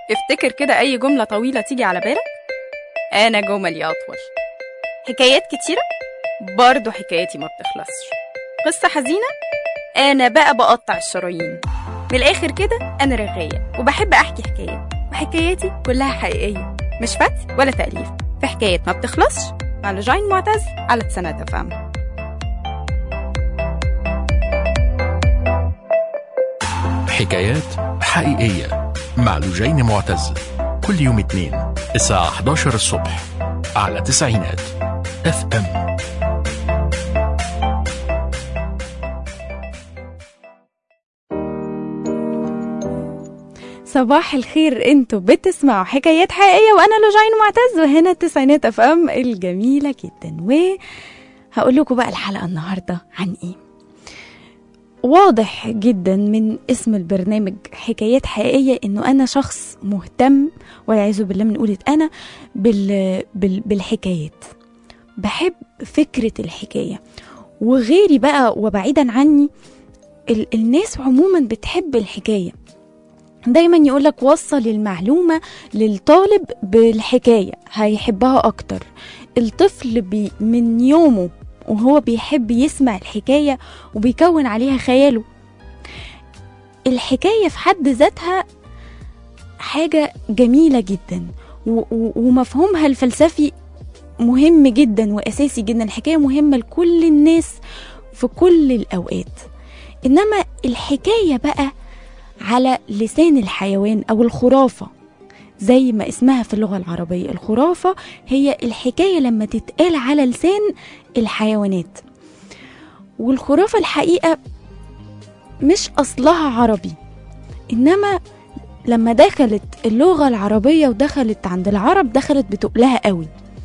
افتكر كده أي جملة طويلة تيجي على بالك. أنا جملي أطول. حكايات كتيرة، برضو حكايتي ما بتخلصش. قصة حزينة، أنا بقى بقطع الشرايين. من الآخر كده أنا رغاية وبحب أحكي حكايات، وحكاياتي كلها حقيقية، مش فتح ولا تأليف. في حكايات ما بتخلصش مع لجين معتز على تسعينات FM. حكايات حقيقية مع لجين معتز، كل يوم اثنين الساعة 11 الصبح على تسعينات FM. صباح الخير، انتوا بتسمعوا حكايات حقيقية وانا لجين معتز، وهنا تسعينات FM الجميلة جدا. وهقول لكم بقى الحلقة النهاردة عن ايه. واضح جدا من اسم البرنامج حكايات حقيقية انه انا شخص مهتم، والعياذ بالله من قولة انا بالحكايات. بحب فكرة الحكاية، وغيري بقى وبعيدا عني الناس عموما بتحب الحكاية. دايما يقولك وصل المعلومة للطالب بالحكاية هيحبها اكتر. الطفل من يومه وهو بيحب يسمع الحكاية وبيكون عليها خياله. الحكاية في حد ذاتها حاجة جميلة جدا، ومفهومها الفلسفي مهم جدا وأساسي جدا. الحكاية مهمة لكل الناس في كل الأوقات. إنما الحكاية بقى على لسان الحيوان أو الخرافة، زي ما اسمها في اللغة العربية. الخرافة هي الحكاية لما تتقال على لسان الحيوانات. والخرافة الحقيقة مش أصلها عربي، إنما لما دخلت اللغة العربية ودخلت عند العرب دخلت بتقلها قوي.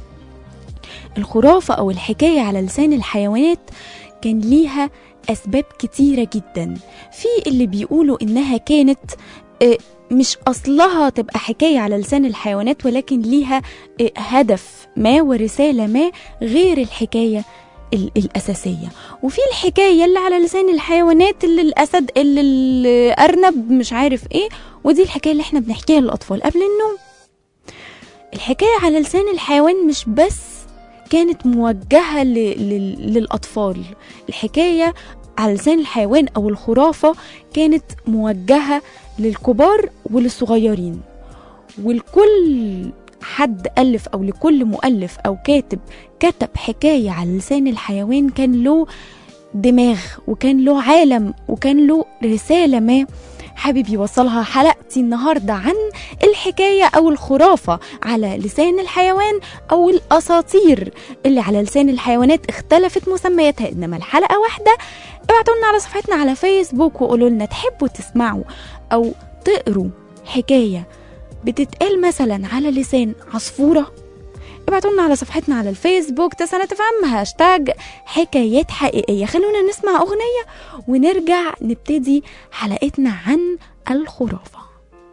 الخرافة أو الحكاية على لسان الحيوانات كان ليها أسباب كتيرة جدا. في اللي بيقولوا إنها كانت مش أصلها تبقى حكاية على لسان الحيوانات، ولكن ليها هدف ما ورسالة ما غير الحكاية الأساسية. وفي الحكاية اللي على لسان الحيوانات، اللي الأسد، اللي الأرنب، مش عارف إيه، ودي الحكاية اللي احنا بنحكيها للأطفال قبل النوم. الحكاية على لسان الحيوان مش بس كانت موجهة للأطفال. الحكاية على لسان الحيوان أو الخرافة كانت موجهة للكبار وللصغيرين، ولكل حد ألف أو لكل مؤلف أو كاتب كتب حكاية على لسان الحيوان كان له دماغ وكان له عالم وكان له رسالة ما حابب يوصلها. حلقتي النهاردة عن الحكاية أو الخرافة على لسان الحيوان أو الأساطير اللي على لسان الحيوانات اختلفت مسمياتها، إنما الحلقة واحدة. ابعتوا لنا على صفحتنا على فيسبوك وقولوا لنا تحبوا تسمعوا أو تقروا حكاية بتتقال مثلا على لسان عصفورة. ابعتوا لنا على صفحتنا على الفيسبوك تسعينات FM هاشتاج حكايات حقيقية. خلونا نسمع أغنية ونرجع نبتدي حلقتنا عن الخرافة.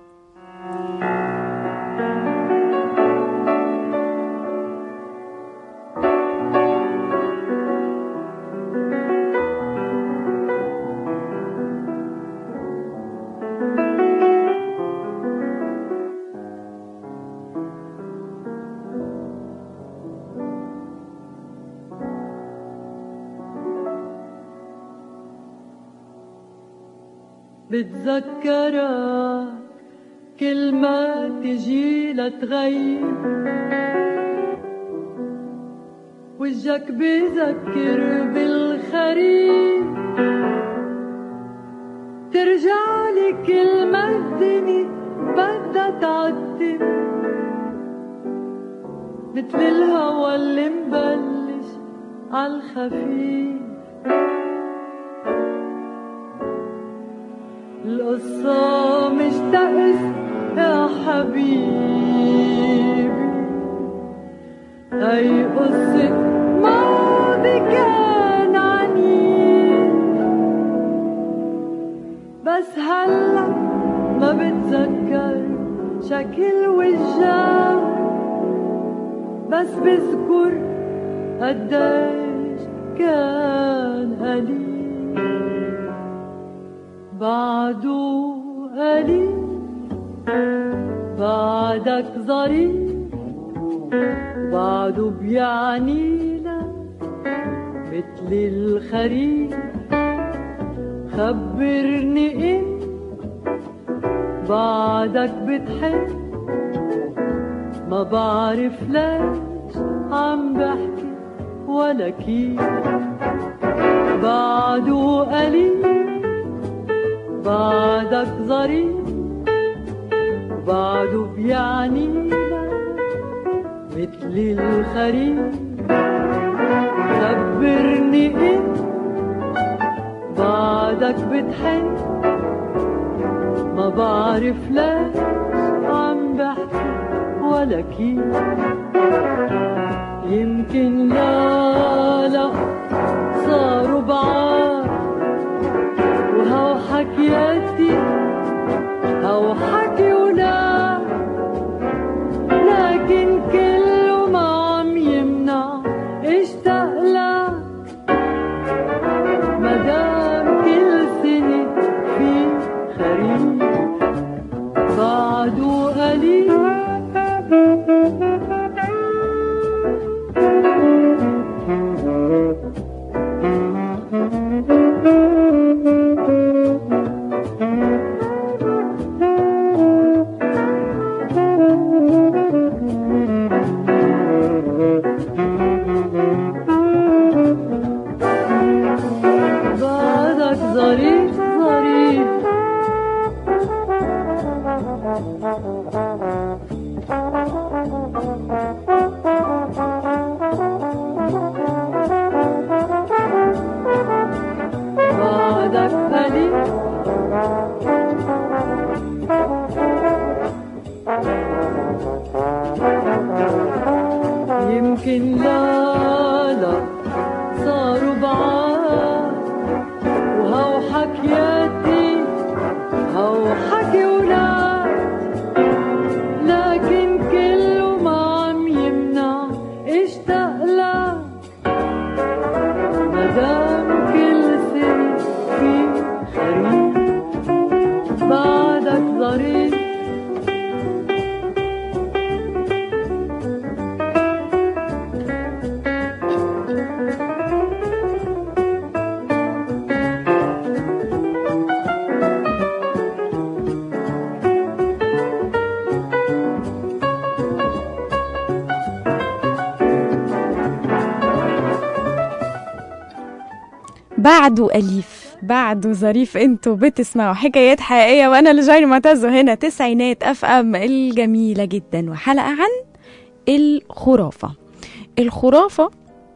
بتذكرك كل ما تجي لتغيب، وجهك بذكر بالخريف، ترجع لي كل ما الدنيا بدها تعتم، مثل الهوى اللي مبلش عالخفيف. القصة مش تأس يا حبيبي، هاي قصة ماضي كان عنيف، بس هلأ ما بتذكر شكل وجهك، بس بذكر قديش كان قليل. بعده قليل بعدك ظريف بعده بيعنينا مثل الخريف. خبرني انت بعدك بتحب ما بعرف ليش عم بحكي ولا كيف. بعده قليل بعدك ظريف بعده بيعنينا مثل الخريف. خبرني انت بعدك بتحب ما بعرف ليش عم بحكي ولا كيف. يمكن لا صاروا بعاد وهو حكياتي هو حكي ولا، لكن كله ما عم يمنع اشتاق لك مدام كل سنة في خريف بعده قليل. بعدك ظريف ظريف بعدك قليل. يمكن لا صاروا بعاد وهو حكياتي هو حكي ولا، لكن كله ما عم يمنع اشتاق لك مدام كل سنة في خريف بعدك ظريف. بعده أليف بعده ظريف. انتوا بتسمعوا حكايات حقيقية وانا لجين معتز هنا تسعينات اف ام الجميلة جدا، وحلقة عن الخرافة. الخرافة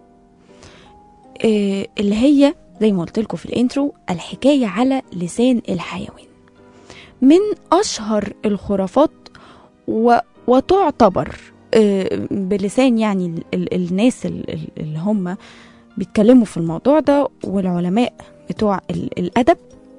اللي هي زي ما قلت لكم في الانترو الحكاية على لسان الحيوان، من اشهر الخرافات وتعتبر بلسان يعني الناس اللي هم بيتكلموا في الموضوع ده والعلماء بتوع الأدب.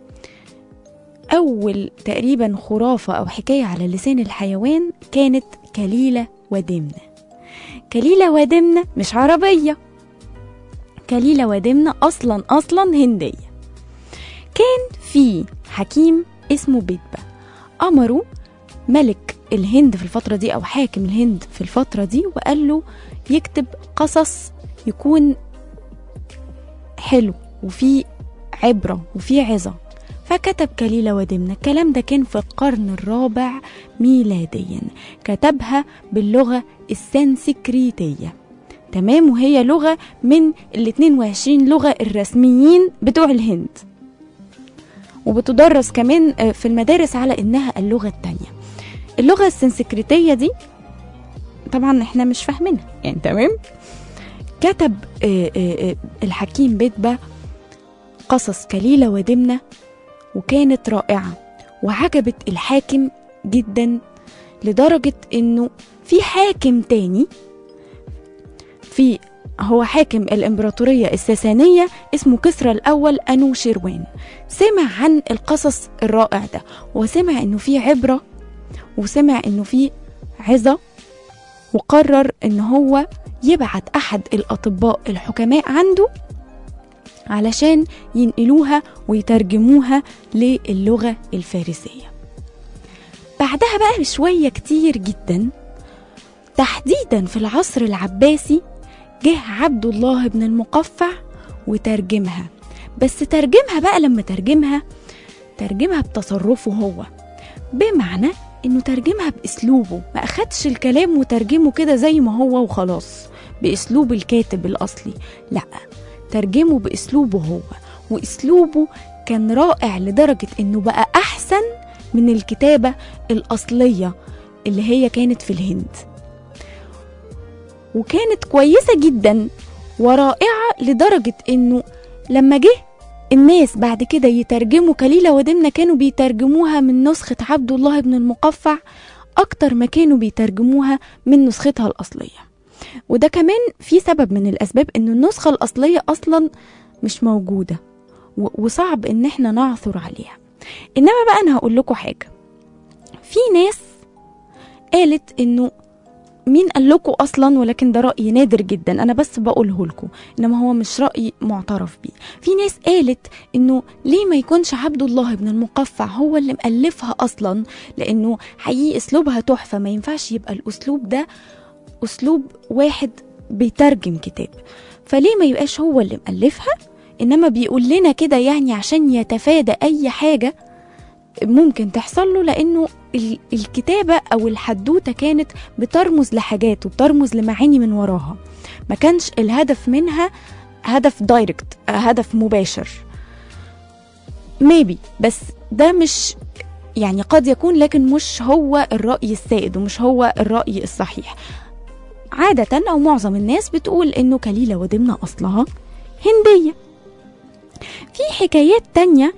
أول تقريبا خرافة أو حكاية على لسان الحيوان كانت كليلة ودمنة. كليلة ودمنة مش عربية، كليلة ودمنة أصلا هندية. كان في حكيم اسمه بيدبا، أمره ملك الهند في الفترة دي أو حاكم الهند في الفترة دي، وقال له يكتب قصص يكون حلو وفي عبرة وفي عظة. فكتب كليلة ودمنة. الكلام ده كان في القرن الرابع ميلاديا، كتبها باللغة السنسكريتية، تمام، وهي لغة من 22 لغة الرسميين بتوع الهند، وبتدرس كمان في المدارس على إنها اللغة التانية. اللغة السنسكريتية دي طبعا احنا مش فاهمينها يعني، تمام. كتب الحكيم بيدبا قصص كليلة ودمنة، وكانت رائعة وعجبت الحاكم جدا، لدرجة انه في حاكم تاني هو حاكم الامبراطورية الساسانية اسمه كسرى الاول انوشيروان، سمع عن القصص الرائع ده وسمع انه في عبرة وسمع انه في عظة، وقرر ان هو يبعت احد الاطباء الحكماء عنده علشان ينقلوها ويترجموها للغة الفارسية. بعدها بقى بشوية كتير جدا، تحديدا في العصر العباسي، جه عبد الله بن المقفع وترجمها. بس ترجمها بقى، لما ترجمها بتصرفه هو، بمعنى انه ترجمها باسلوبه، ما اخدش الكلام وترجمه كده زي ما هو وخلاص باسلوب الكاتب الاصلي، لا، ترجمه باسلوبه هو، واسلوبه كان رائع لدرجة انه بقى احسن من الكتابة الاصلية اللي هي كانت في الهند، وكانت كويسة جدا ورائعة لدرجة انه لما جه الناس بعد كده يترجموا كليلة ودمنة كانوا بيترجموها من نسخة عبد الله بن المقفع أكتر ما كانوا بيترجموها من نسختها الأصلية. وده كمان في سبب من الأسباب، إنه النسخة الأصلية أصلا مش موجودة وصعب إن احنا نعثر عليها. إنما بقى أنا هقول لكم حاجة، في ناس قالت إنه مين قال لكم اصلا، ولكن ده رأي نادر جدا، انا بس بقوله لكم، انما هو مش رأي معترف بيه. في ناس قالت انه ليه ما يكونش عبد الله بن المقفع هو اللي مؤلفها اصلا، لانه حقيقي اسلوبها تحفة، ما ينفعش يبقى الاسلوب ده اسلوب واحد بيترجم كتاب، فليه ما يبقاش هو اللي مؤلفها، انما بيقول لنا كده يعني عشان يتفادى اي حاجة ممكن تحصل له، لانه الكتابة او الحدوتة كانت بترمز لحاجات وبترمز لمعاني من وراها، ما كانش الهدف منها هدف دايركت، هدف مباشر maybe، بس ده مش يعني قد يكون، لكن مش هو الرأي السائد ومش هو الرأي الصحيح. عادة او معظم الناس بتقول انه كليلة ودمنة اصلها هندية. في حكايات تانية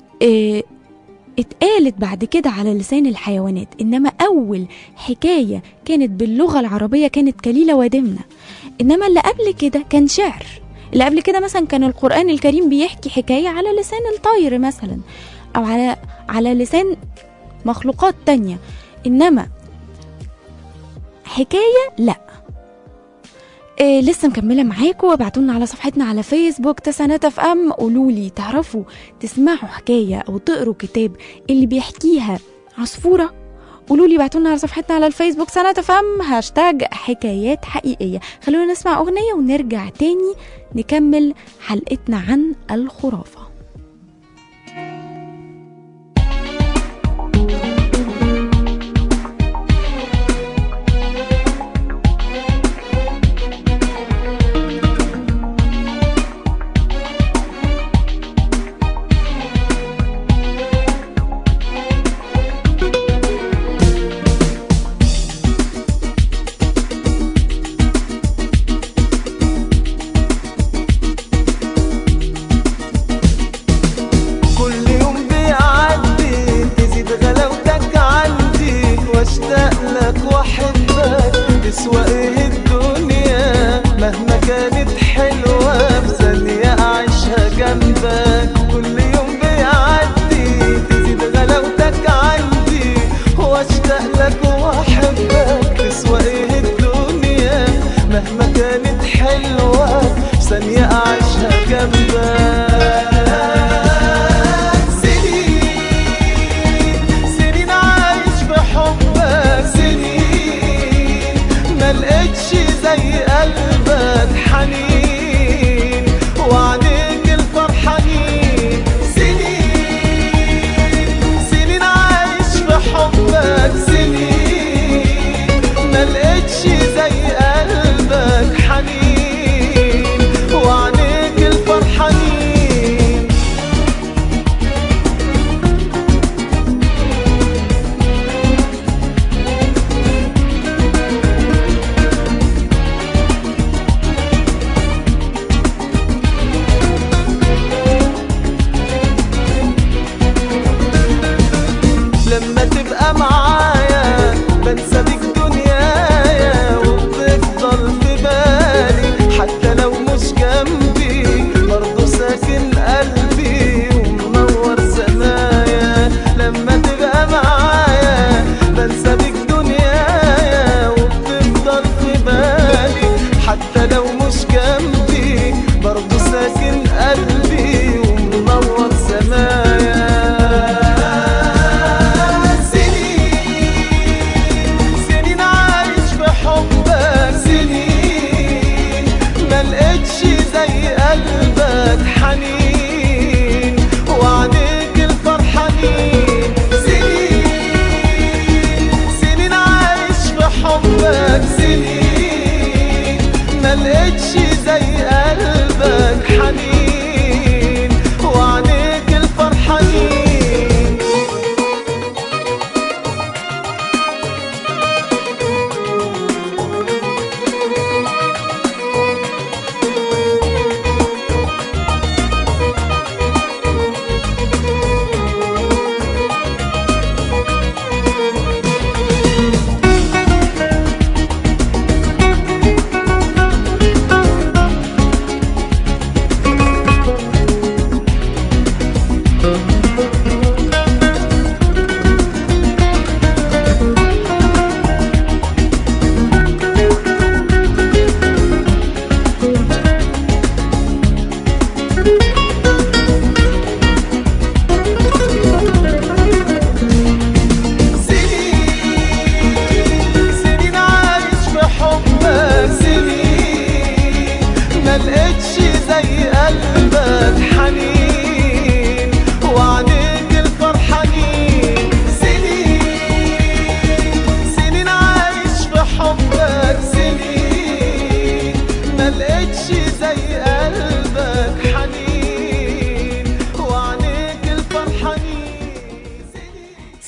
اتقالت بعد كده على لسان الحيوانات، إنما أول حكاية كانت باللغة العربية كانت كليلة ودمنة، إنما اللي قبل كده كان شعر، اللي قبل كده مثلا كان القرآن الكريم بيحكي حكاية على لسان الطير مثلا، أو على لسان مخلوقات تانية، إنما حكاية لأ. لسه مكملة معاكم، وابعتولنا على صفحتنا على فيسبوك تسعينات اف ام، قولولي تعرفوا تسمعوا حكاية او تقروا كتاب اللي بيحكيها عصفورة، قولولي ابعتولنا على صفحتنا على الفيسبوك تسعينات اف ام #حكايات حقيقية. خلونا نسمع اغنية ونرجع تاني نكمل حلقتنا عن الخرافة. سنين عايش في حبك، سنين ما لقيتش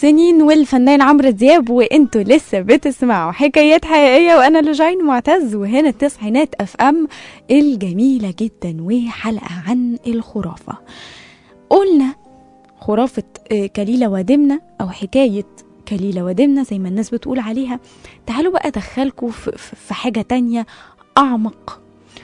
سنين والفنان عمرو دياب، وانتوا لسه بتسمعوا حكايات حقيقية، وانا لجين معتز، وهنا التسعينات اف ام الجميلة جدا، وحلقة عن الخرافة. قلنا خرافة كليلة ودمنة او حكاية كليلة ودمنة زي ما الناس بتقول عليها. تعالوا بقى ادخلكم في حاجة تانية اعمق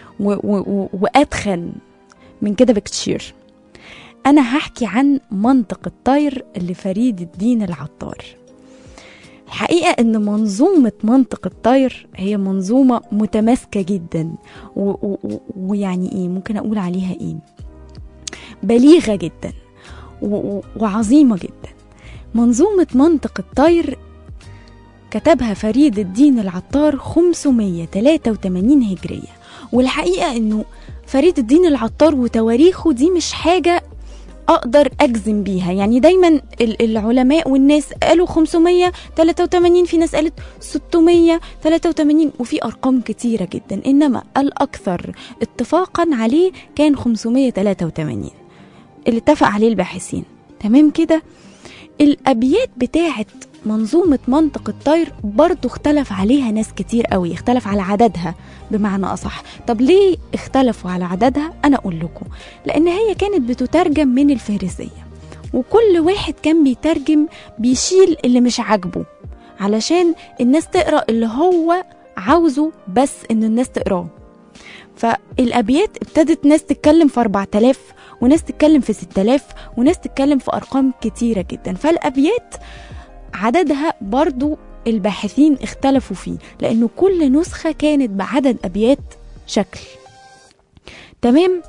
وادخن من كده بكتير. أنا هحكي عن منطق الطير لفريد الدين العطار. الحقيقة أن منظومة منطق الطير هي منظومة متماسكة جدا، ويعني إيه ممكن أقول عليها إيه، بليغة جدا وعظيمة جدا. منظومة منطق الطير كتبها فريد الدين العطار 583 هجرية. والحقيقة أنه فريد الدين العطار وتواريخه دي مش حاجة أقدر أجزم بيها، يعني دايما العلماء والناس قالوا 583، في ناس قالت 683، وفي أرقام كتيرة جدا، إنما الأكثر اتفاقا عليه كان 583 اللي اتفق عليه الباحثين. تمام كده. الأبيات بتاعت منظومة منطق الطير برضو اختلف عليها ناس كتير قوي، اختلف على عددها بمعنى أصح. طب ليه اختلفوا على عددها؟ أنا أقول لكم، لأن هي كانت بتترجم من الفارسية، وكل واحد كان بيترجم بيشيل اللي مش عاجبه علشان الناس تقرأ اللي هو عاوزه بس إن الناس تقراه. فالأبيات ابتدت ناس تتكلم في 4000 وناس تتكلم في 6000 وناس تتكلم في أرقام كتيرة جدا. فالأبيات عددها برضو الباحثين اختلفوا فيه، لأنه كل نسخة كانت بعدد أبيات شكل. تمام.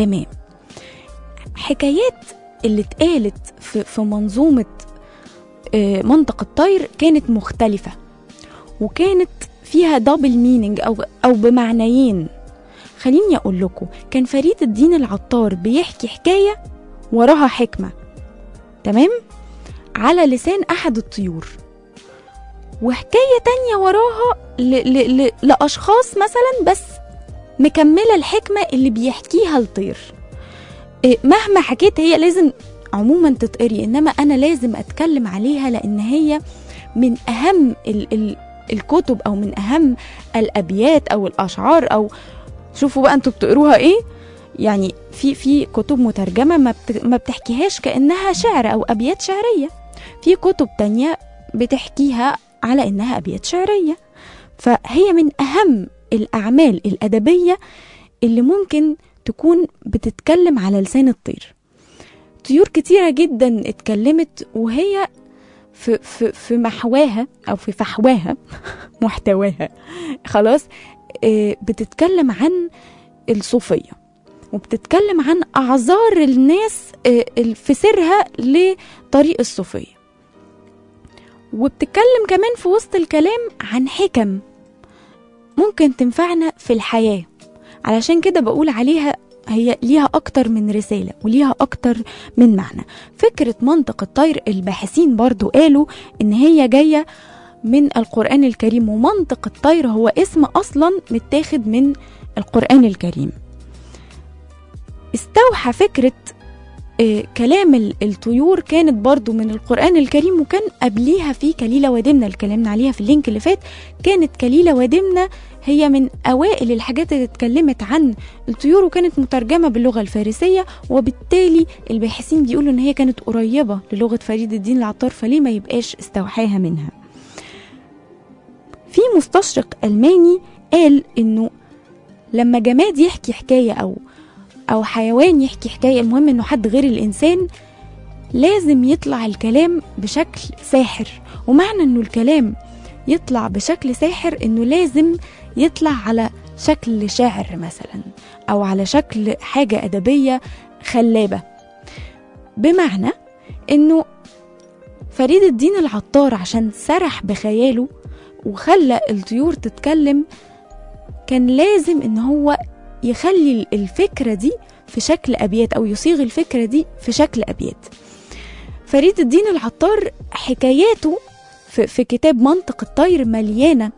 حكايات اللي اتقالت في منظومة منطق الطير كانت مختلفة، وكانت فيها دبل مينينج أو بمعنيين. خليني أقول لكم، كان فريد الدين العطار بيحكي حكاية وراها حكمة، تمام، على لسان أحد الطيور، وحكاية تانية وراها لأشخاص مثلا بس مكملة الحكمة اللي بيحكيها الطير. مهما حكيت هي لازم عموما تتقري، إنما أنا لازم أتكلم عليها لأن هي من أهم الكتب أو من أهم الأبيات أو الأشعار. أو شوفوا بقى أنتوا بتقروها إيه، يعني في كتب مترجمة ما بتحكيهاش كأنها شعر أو أبيات شعرية، في كتب تانية بتحكيها على إنها أبيات شعرية. فهي من أهم الأعمال الأدبية اللي ممكن تكون بتتكلم على لسان الطير. طيور كتيرة جدا اتكلمت وهي في محواها أو في فحواها محتواها خلاص بتتكلم عن الصوفية، وبتتكلم عن أعذار الناس في سيرها لطريق الصوفية، وبتتكلم كمان في وسط الكلام عن حكم ممكن تنفعنا في الحياة. علشان كده بقول عليها هي ليها أكتر من رسالة وليها أكتر من معنى. فكرة منطق الطير الباحثين برضو قالوا إن هي جاية من القرآن الكريم، ومنطق الطير هو اسم أصلا متاخد من القرآن الكريم. استوحى فكرة كلام الطيور كانت برضو من القرآن الكريم، وكان قبليها في كليلة ودمنة اللي اتكلمنا عليها في اللينك اللي فات. كانت كليلة ودمنة هي من أوائل الحاجات اللي اتكلمت عن الطيور، وكانت مترجمة باللغة الفارسية، وبالتالي الباحثين بيقولوا ان هي كانت قريبة للغة فريد الدين العطار، فليه ما يبقاش استوحاها منها. في مستشرق ألماني قال انه لما جماد يحكي حكاية أو حيوان يحكي حكاية، المهم انه حد غير الإنسان، لازم يطلع الكلام بشكل ساحر. ومعنى انه الكلام يطلع بشكل ساحر انه لازم يطلع على شكل شعر مثلا، او على شكل حاجة أدبية خلابة. بمعنى انه فريد الدين العطار عشان سرح بخياله وخلى الطيور تتكلم، كان لازم ان هو يخلي الفكرة دي في شكل أبيات، أو يصيغ الفكرة دي في شكل أبيات. فريد الدين العطار حكاياته في كتاب منطق الطير مليانة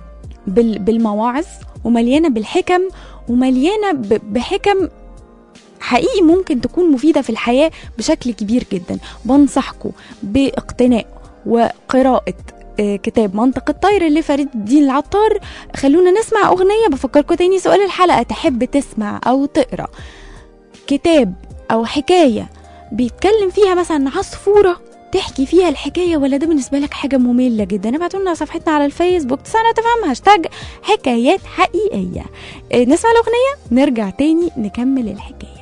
بالمواعظ، ومليانة بالحكم، ومليانة بحكم حقيقي ممكن تكون مفيدة في الحياة بشكل كبير جدا. بنصحكم باقتناء وقراءة كتاب منطق الطير لفريد الدين العطار. خلونا نسمع أغنية. بفكركم تاني سؤال الحلقة، تحب تسمع أو تقرأ كتاب أو حكاية بيتكلم فيها مثلا عصفورة تحكي فيها الحكاية، ولا ده بالنسبة لك حاجة مملة جدا؟ ابعتوا لنا صفحتنا على الفيسبوك تسعينات FM هاشتاج حكايات حقيقية. نسمع الأغنية نرجع تاني نكمل الحكاية.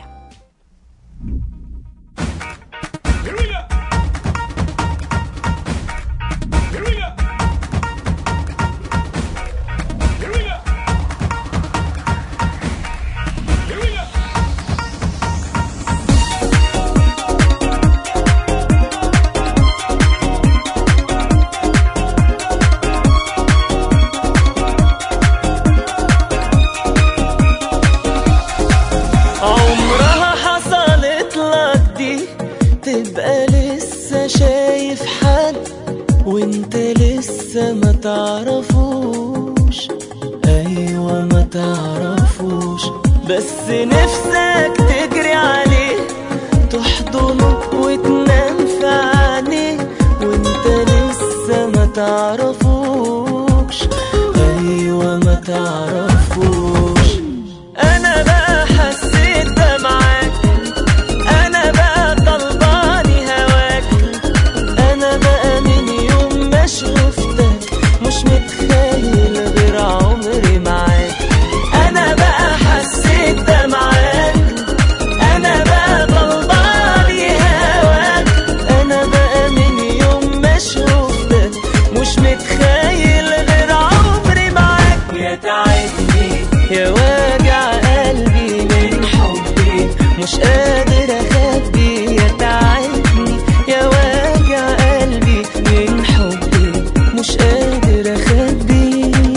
ما تعرفوش، أيوة ما تعرفوش، بس نفسك تجري عليه تحضنه وتنام في عينيه وانت لسه ما تعرفوش، أيوة ما تعرفوش. أنا بقى حسيت ده معاك، أنا بقى طلباني هواك، أنا بقى من يوم ما شفتك مش متخيل غير عمري معاك. أنا بقى حسيت ده معاك، أنا بقى طلباني هواك، أنا بقى من يوم ما شفتك مش متخيل غير عمري معاك. يا تعبني يا وجع قلبي من حبي مش قادر أخبي، يا تعبني يا وجع قلبي من حبي مش قادر أخبي.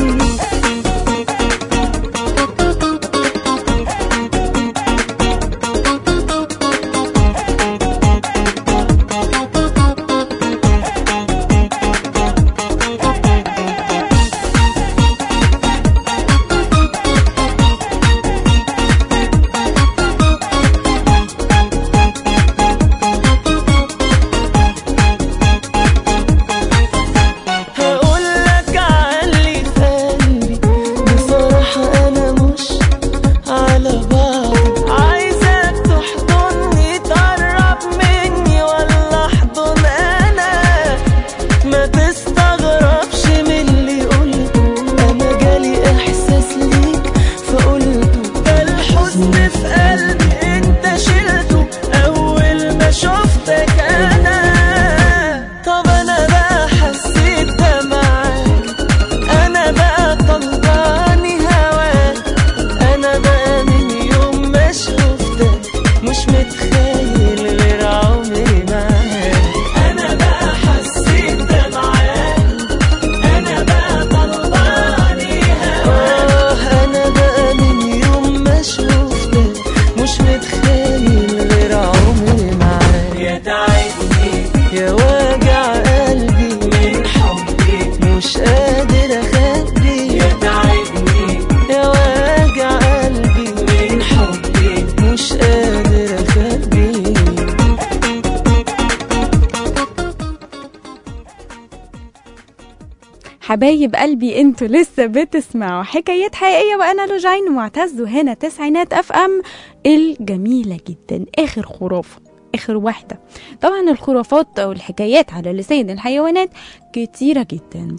حبايب قلبي انتوا لسه بتسمعوا حكايات حقيقية وانا لوجين معتز، وهنا تسعينات FM الجميلة جدا. اخر خرافة، اخر واحدة. طبعا الخرافات او الحكايات على لسان الحيوانات كتيرة جدا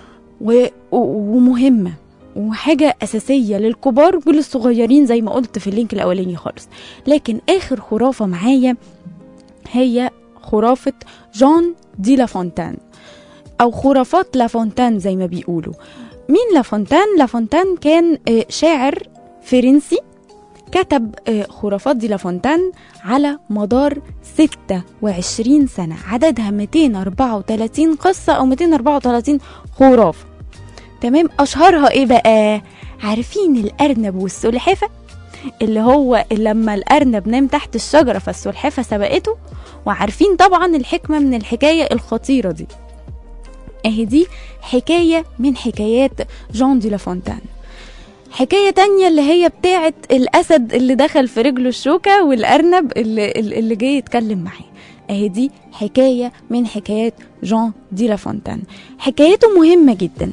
ومهمة وحاجة أساسية للكبار وللصغيرين زي ما قلت في اللينك الأولاني خالص. لكن آخر خرافة معايا هي خرافة جون دي لافونتان أو خرافات لافونتان زي ما بيقولوا. مين لافونتان؟ لافونتان كان شاعر فرنسي كتب خرافات دي لافونتان على مدار 26 سنة، عددها 234 قصة أو 234 خرافة. تمام. أشهرها إيه بقى؟ عارفين الأرنب والسلحفة؟ اللي هو لما الأرنب نام تحت الشجرة فالسلحفة سبقته. وعارفين طبعا الحكمة من الحكاية الخطيرة دي. اهي دي حكاية من حكايات جون دي لافونتان. حكاية تانية اللي هي بتاعت الأسد اللي دخل في رجله الشوكة والأرنب اللي جاي يتكلم معاه. اهي دي حكاية من حكايات جان دي لافونتان. حكايته مهمة جدا،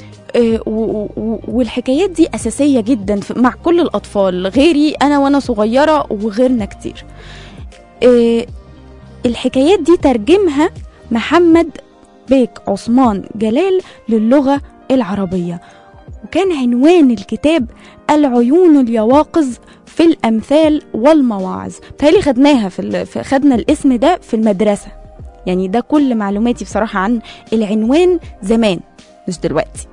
والحكايات دي أساسية جدا مع كل الأطفال، غيري أنا وأنا صغيرة وغيرنا كتير. الحكايات دي ترجمها محمد بيك عثمان جلال للغة العربية، وكان عنوان الكتاب العيون اليواقظ في الأمثال والمواعظ. بتهيألي خدناها خدنا الاسم ده في المدرسة، يعني ده كل معلوماتي بصراحة عن العنوان زمان مش دلوقتي.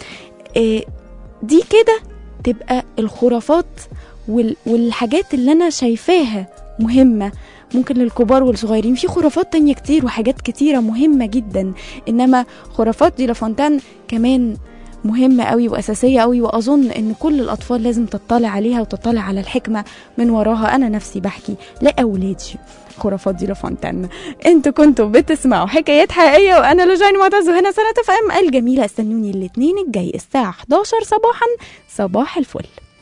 دي كده تبقى الخرافات والحاجات اللي أنا شايفاها مهمة ممكن للكبار والصغيرين. في خرافات تانية كتير وحاجات كتيرة مهمة جدا، إنما خرافات دي لافونتان كمان مهمة قوي وأساسية قوي، وأظن إن كل الأطفال لازم تطلع عليها وتطلع على الحكمة من وراها. أنا نفسي بحكي لأولادي خرافات دي لافونتان. انتوا كنتوا بتسمعوا حكايات حقيقية، وأنا لجين معتز، وهنا سنة FM الجميلة. استنوني الاثنين الجاي الساعة 11 صباحا. صباح الفل.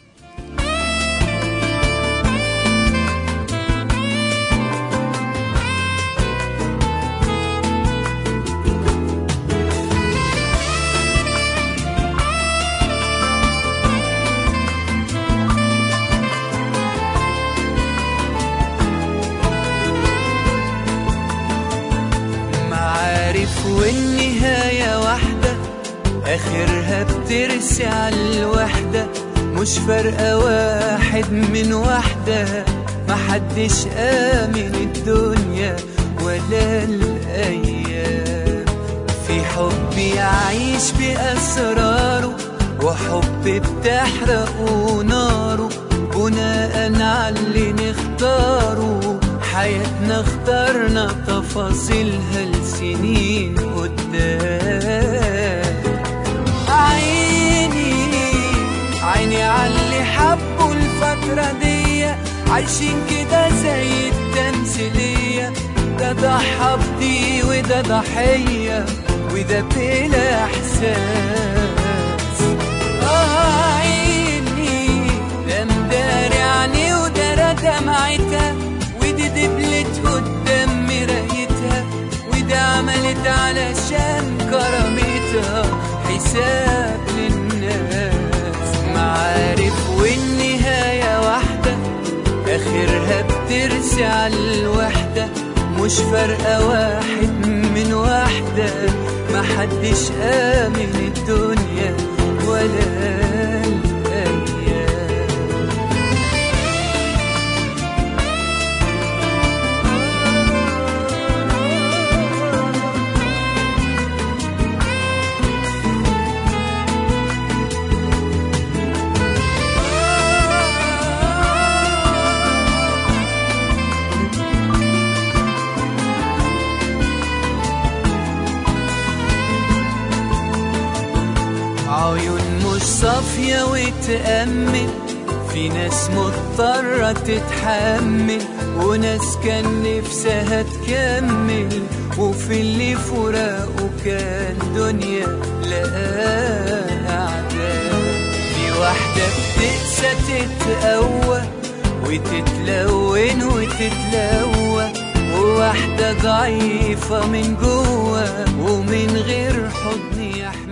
والنهاية واحدة، آخرها بترسي على الوحدة، مش فارقة واحد من واحدة، محدش آمن الدنيا ولا الأيام. في حب يعيش بأسراره، وحب بتحرقه ناره، بناء على اللي نختاره. حياتنا اخترنا تفاصيلها لسنين قدام. عيني عاللي حبوا الفترة دي، عايشين كده زي التمثيلية، ده ضحى بدي وده ضحية وده بلا احساس. عيني ده مداري عني وده دمعتها، ودي دبلت قدام مرايتها، وده عملت علشان كرامتها حساب للناس. معارف والنهاية واحدة، آخرها بترسي على الوحدة، مش فارقة واحد من واحدة، محدش آمن الدنيا ولا الأيام. عيون مش صافية وتأمل، في ناس مضطرة تتحمل، وناس كان نفسها تكمل، وفي اللي فراقه كان دنيا لقاها أعداء. في واحدة بتقسى تتقوى وتتلون وتتلوى، وواحدة ضعيفة من جوه ومن غير حضن يحب.